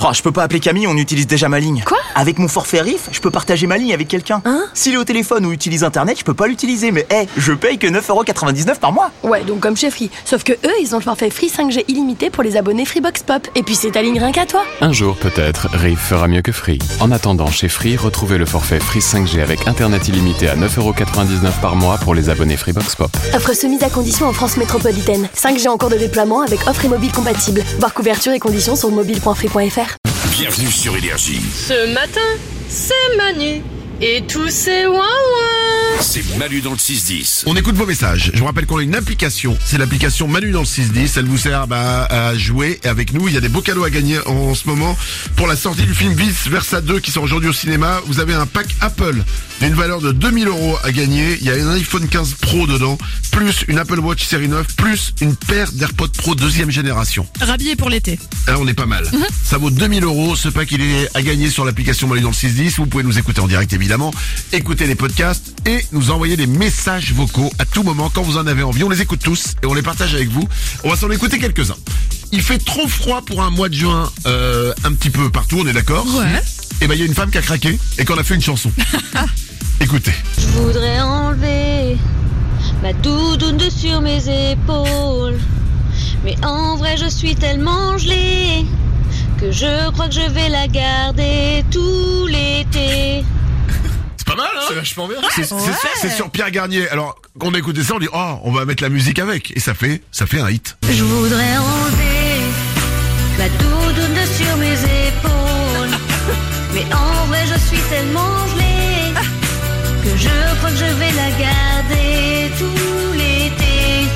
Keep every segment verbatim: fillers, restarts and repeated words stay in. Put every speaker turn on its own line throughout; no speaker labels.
Oh, je peux pas appeler Camille, on utilise déjà ma ligne.
Quoi?
Avec mon forfait Riff, je peux partager ma ligne avec quelqu'un.
Hein?
S'il est au téléphone ou utilise internet, je peux pas l'utiliser. Mais hé, hey, je paye que neuf euros quatre-vingt-dix-neuf par mois.
Ouais, donc comme chez Free. Sauf que eux, ils ont le forfait Free cinq G illimité pour les abonnés Freebox Pop. Et puis c'est ta ligne rien qu'à toi.
Un jour peut-être, Riff fera mieux que Free. En attendant, chez Free, retrouvez le forfait Free cinq G avec internet illimité à neuf euros quatre-vingt-dix-neuf par mois pour les abonnés Freebox Pop.
Offre soumise à condition en France métropolitaine. cinq G en cours de déploiement avec offre et mobile compatible. Voir couverture et conditions sur mobile point free point f r.
Bienvenue sur Énergie.
Ce matin, c'est Manu et tous ces ouin-ouin.
C'est Manu dans le six dix.
On écoute vos messages. Je vous rappelle qu'on a une application. C'est l'application Manu dans le six dix. Elle vous sert bah, à jouer avec nous. Il y a des beaux cadeaux à gagner en ce moment. Pour la sortie du film Vice Versa deux qui sort aujourd'hui au cinéma, vous avez un pack Apple d'une valeur de deux mille euros à gagner. Il y a un iPhone quinze Pro dedans, plus une Apple Watch série neuf, plus une paire d'AirPods Pro deuxième génération.
Rhabillé pour l'été.
Alors on est pas mal. Mm-hmm. Ça vaut deux mille euros. Ce pack il est à gagner sur l'application Manu dans le six dix. Vous pouvez nous écouter en direct évidemment, écouter les podcasts et nous envoyer des messages vocaux à tout moment quand vous en avez envie. On les écoute tous et on les partage avec vous. On va s'en écouter quelques-uns. Il fait trop froid pour un mois de juin, euh, un petit peu partout, on est d'accord?
Ouais.
Et ben il y a une femme qui a craqué et qu'on a fait une chanson. Écoutez.
Je voudrais enlever ma doudoune de sur mes épaules, mais en vrai je suis tellement gelée que je crois que je vais la garder tout l'été.
C'est pas mal, hein?
C'est vachement bien.
C'est, c'est,
Ouais.
c'est sur Pierre Garnier. Alors, quand on a écouté ça, on dit, oh, on va mettre la musique avec. Et ça fait, ça fait un hit.
Je voudrais enlever ma doudoune de sur mes épaules, mais en vrai je suis tellement gelée que je crois que je vais la garder tout l'été.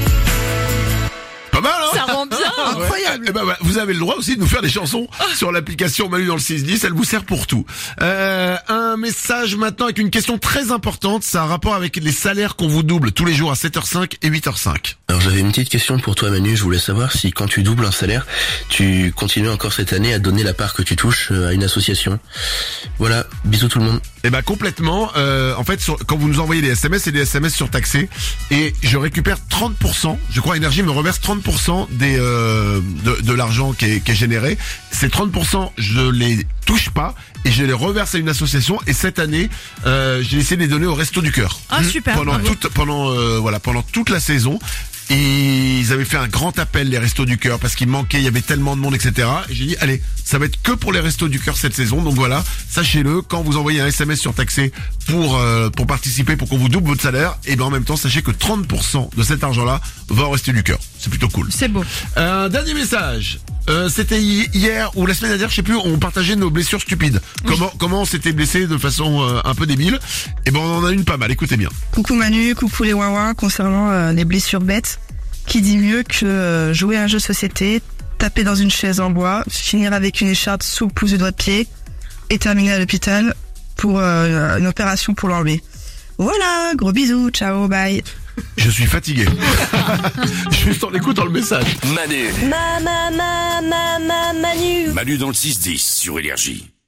Pas mal, hein?
Ça rend bien.
Incroyable. Et ben, bah, vous avez le droit aussi de nous faire des chansons sur l'application Manu dans le six dix. Elle vous sert pour tout. Euh, un message maintenant avec une question très importante. Ça a un rapport avec les salaires qu'on vous double tous les jours à sept heures cinq et huit heures cinq.
Alors j'avais une petite question pour toi Manu, je voulais savoir si quand tu doubles un salaire, tu continues encore cette année à donner la part que tu touches à une association. Voilà, bisous tout le monde.
Eh ben complètement. Euh, en fait, sur, quand vous nous envoyez des S M S, c'est des S M S surtaxés et je récupère trente pour cent. Je crois Énergie me reverse trente pour cent des euh, de, de l'argent qui est, qui est généré. Ces trente pour cent, je les touche pas et je les reverse à une association. Et cette année, euh, j'ai essayé de les donner au Resto du Cœur.
Ah super.
Pendant
bravo.
toute pendant euh, voilà pendant toute la saison. Et ils avaient fait un grand appel, les Restos du Cœur, parce qu'il manquait, il y avait tellement de monde, et cetera. Et j'ai dit, allez, ça va être que pour les Restos du Cœur cette saison. Donc voilà, sachez-le, quand vous envoyez un S M S surtaxé pour euh, pour participer, pour qu'on vous double votre salaire, et bien en même temps, sachez que trente pour cent de cet argent-là va au Resto du Cœur. C'est plutôt cool.
C'est beau.
Un dernier message. Euh, c'était hier ou la semaine dernière, je sais plus, on partageait nos blessures stupides. Comment comment on s'était blessé de façon euh, un peu débile. Et ben on en a une pas mal, écoutez bien.
Coucou Manu, coucou les Wawa, concernant euh, les blessures bêtes, qui dit mieux que euh, jouer à un jeu de société, taper dans une chaise en bois, finir avec une écharpe sous le pouce du doigt de pied et terminer à l'hôpital pour euh, une opération pour l'enlever. Voilà, gros bisous, ciao, bye.
Je suis fatigué. Juste en écoutant le message.
Manu.
Ma, ma, ma, ma, ma, Manu.
Manu dans le six dix sur Énergie.